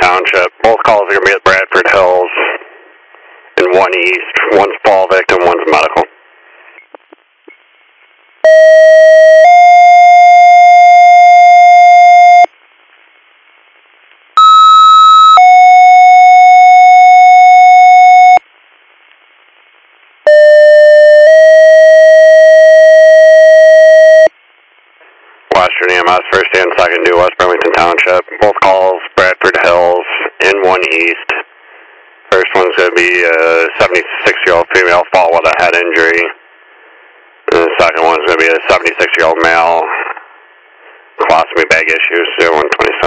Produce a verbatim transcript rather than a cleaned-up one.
Township. Both calls are going to be at Bradford Hills. In one east, one's fall victim, one's medical. Western E M S, first and second due, West Burlington Township. Both calls, Bradford Hills, in one east. First one's going to be a seventy-six-year-old female fall with a head injury. And the second one's going to be a seventy-six-year-old male, colostomy bag issues, zero one twenty-seven.